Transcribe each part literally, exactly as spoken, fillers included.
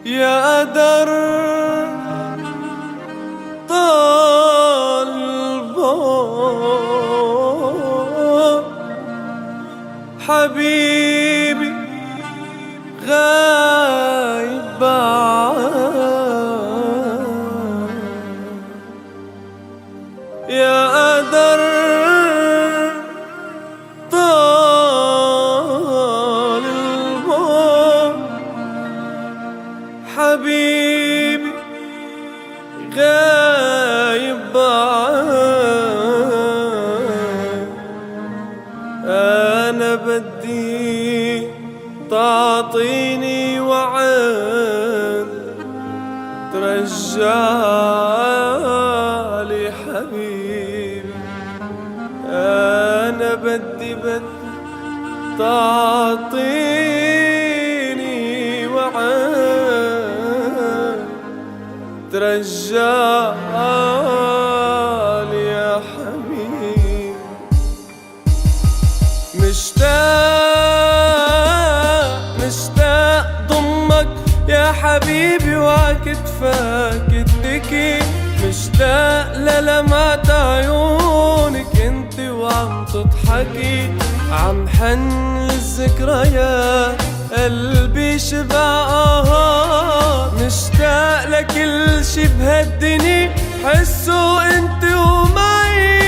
يا قدر طال البعد حبيبي غايب بعد. يا قدر طال البعد حبيبي غايب بعد. أنا بدي تعطيني وعد ترجعلي حبيبي. أنا بدي بدي تعطيني وعد ترجعلي يا حبيبي. مشتاق مشتاق ضمك يا حبيبي وعكتفك اتكي. مشتاق للمعة عيونك انت وعم تضحكي. عم حن للذكريات قلبي شبع آهات. مشتاق لكل شي بهالدنيا حسه انت ومعي.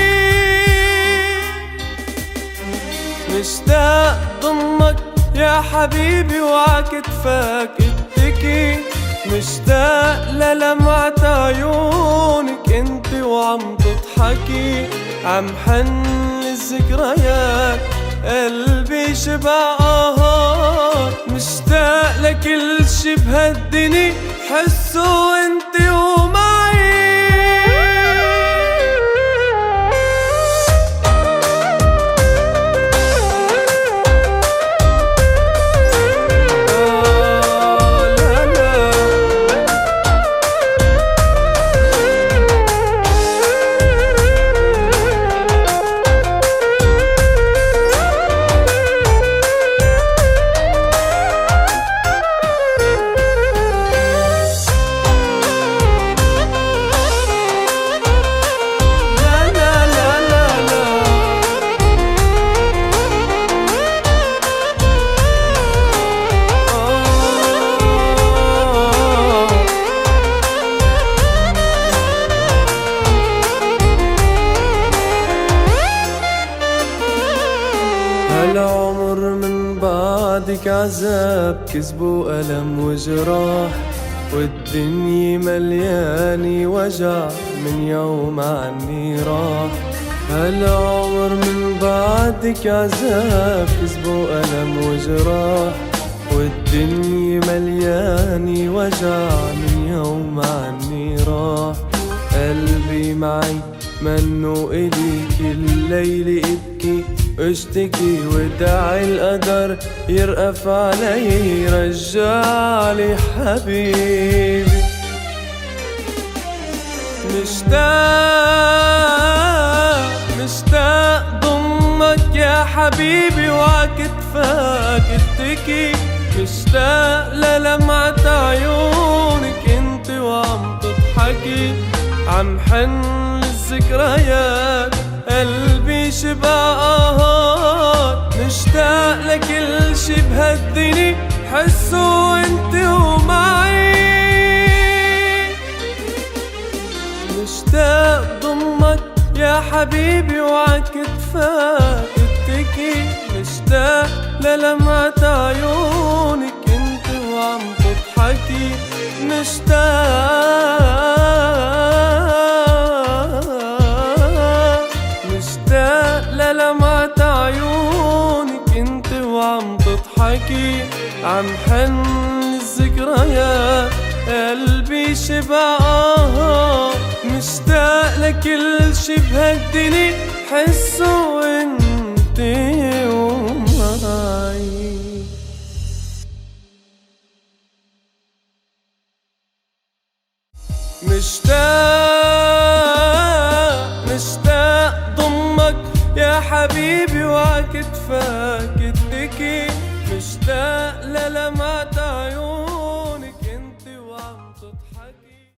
مشتاق ضمك يا حبيبي وعكتفك اتكي. مشتاق للمعة عيونك انت وعم تضحكي. عم حن للذكريات قلبي شبع آهات. مشتاق لكل شي بهالدنيا حسه انت ومعي. هالعمر من بعدك عذاب كذب وألم وجراح. والدنيا مليانة وجع من يوم عني راح. هالعمر من بعدك عذاب كذب وألم وجراح. والدنيا مليانة وجع من يوم عني راح. قلبي معي منو إليك الليل ابكي اشتكي. وداعي القدر يرقف علي رجعلي حبيبي. مشتاق مشتاق ضمك يا حبيبي وعكتفك اتكي. مشتاق للمعة عيونك انت وعم تضحكي. عم حن للذكريات قلبي شبع آهات. مشتاق لكل شي بهالدنيا حسه انت ومعي. مشتاق ضمك يا حبيبي وعكتفك اتكي. مشتاق للمعة عيونك انت وعم تضحكي. مشتاق مشتاق للمعة عيونك انت وعم تضحكي. عم حن الذكريات قلبي شبع آهات. مشتاق لكل شي بهالدنيا حسه انت ومعي. مشتاق مشتاق ضمك يا حبيبي وعكتفك اتكي. مشتاق للمعة